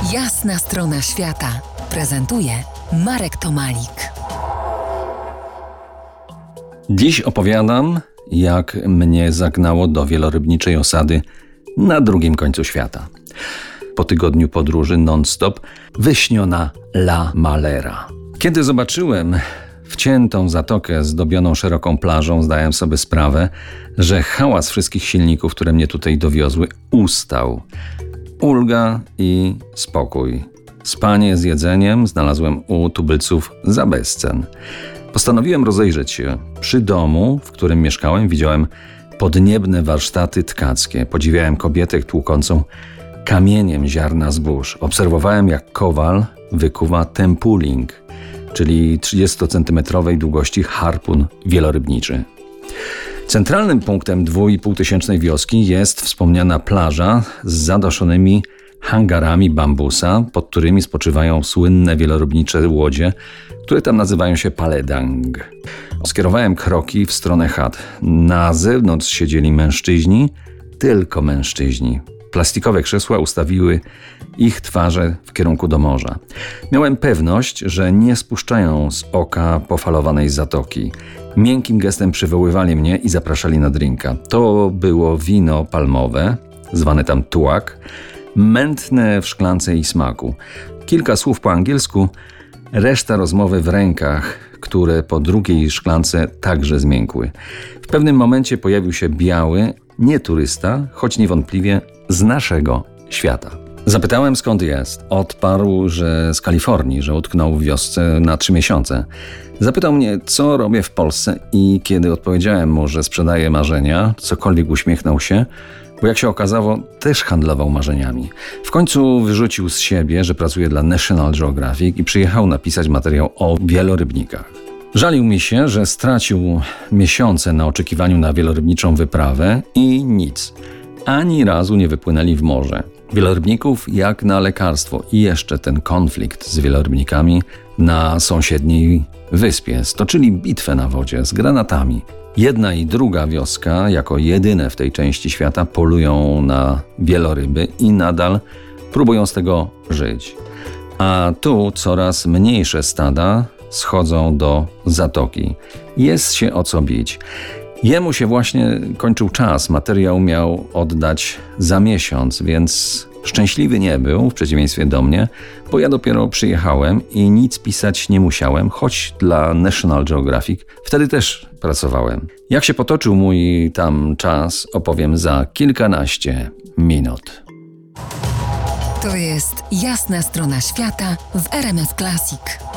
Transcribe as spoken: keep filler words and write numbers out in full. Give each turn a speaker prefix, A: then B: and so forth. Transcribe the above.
A: Jasna strona świata prezentuje Marek Tomalik.
B: Dziś opowiadam, jak mnie zagnało do wielorybniczej osady na drugim końcu świata. Po tygodniu podróży non-stop wyśniona La Malera. Kiedy zobaczyłem wciętą zatokę zdobioną szeroką plażą, zdałem sobie sprawę, że hałas wszystkich silników, które mnie tutaj dowiozły, ustał. Ulga i spokój. Spanie z jedzeniem znalazłem u tubylców za bezcen. Postanowiłem rozejrzeć się. Przy domu, w którym mieszkałem, widziałem podniebne warsztaty tkackie. Podziwiałem kobietę tłukącą kamieniem ziarna zbóż. Obserwowałem, jak kowal wykuwa tempuling, czyli trzydziestocentymetrowej długości harpun wielorybniczy. Centralnym punktem dwuipółtysięcznej wioski jest wspomniana plaża z zadaszonymi hangarami bambusa, pod którymi spoczywają słynne wielorybnicze łodzie, które tam nazywają się paledang. Skierowałem kroki w stronę chat. Na zewnątrz siedzieli mężczyźni, tylko mężczyźni. Plastikowe krzesła ustawiły ich twarze w kierunku do morza. Miałem pewność, że nie spuszczają z oka pofalowanej zatoki. Miękkim gestem przywoływali mnie i zapraszali na drinka. To było wino palmowe, zwane tam tuak, mętne w szklance i smaku. Kilka słów po angielsku, reszta rozmowy w rękach, które po drugiej szklance także zmiękły. W pewnym momencie pojawił się biały, nie turysta, choć niewątpliwie z naszego świata. Zapytałem, skąd jest. Odparł, że z Kalifornii, że utknął w wiosce na trzy miesiące. Zapytał mnie, co robię w Polsce, i kiedy odpowiedziałem mu, że sprzedaję marzenia, cokolwiek uśmiechnął się, bo jak się okazało, też handlował marzeniami. W końcu wyrzucił z siebie, że pracuje dla National Geographic i przyjechał napisać materiał o wielorybnikach. Żalił mi się, że stracił miesiące na oczekiwaniu na wielorybniczą wyprawę i nic. Ani razu nie wypłynęli w morze. Wielorybników jak na lekarstwo i jeszcze ten konflikt z wielorybnikami na sąsiedniej wyspie. Stoczyli bitwę na wodzie z granatami. Jedna i druga wioska, jako jedyne w tej części świata, polują na wieloryby i nadal próbują z tego żyć. A tu coraz mniejsze stada schodzą do zatoki. Jest się o co bić. Jemu się właśnie kończył czas. Materiał miał oddać za miesiąc, więc szczęśliwy nie był, w przeciwieństwie do mnie, bo ja dopiero przyjechałem i nic pisać nie musiałem, choć dla National Geographic wtedy też pracowałem. Jak się potoczył mój tam czas, opowiem za kilkanaście minut.
A: To jest Jasna strona świata w R M F Classic.